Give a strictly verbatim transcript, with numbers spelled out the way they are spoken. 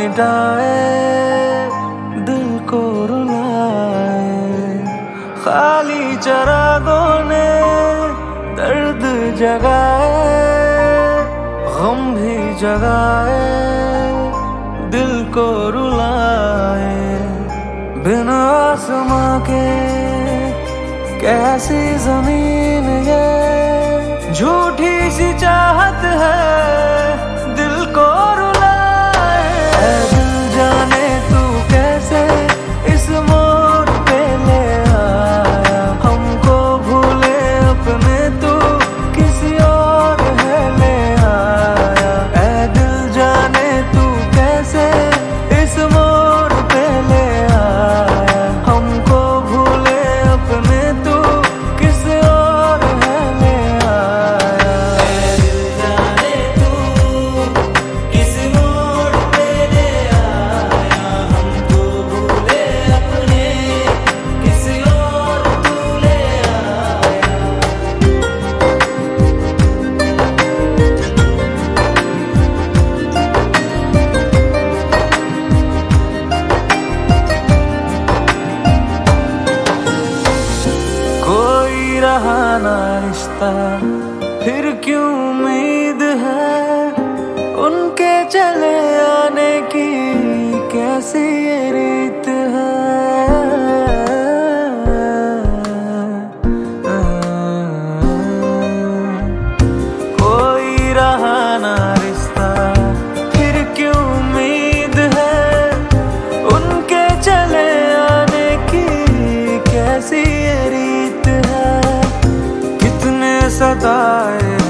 मिटाए, दिल को रुलाए। खाली चरागों ने दर्द जगाए, गम भी जगाए, दिल को रुलाए। बिना आसमां के कैसी जमीन ये, झूठी सी चाहत है दिल को रुलाए। ऐ दिल जाने तू कैसे इस मोड़ पे ले आया, हमको भूले अपने तू किसी और है ले आया। ऐ दिल जाने तू कैसे इस मोड़ पे ले आया, हमको भूले अपने तू किसी और है ले आया। ऐ दिल जाने तू किस मोड़ पे ले आया, हमको भूले अपने किसी और तू ले आया। कोई रहा ना रिश्ता फिर क्यों उम्मीद है, उनके चले आने की कैसी ये रीत है। कोई रहा ना रिश्ता फिर क्यों उम्मीद है, उनके चले आने की कैसी ये रीत है। कितने सताए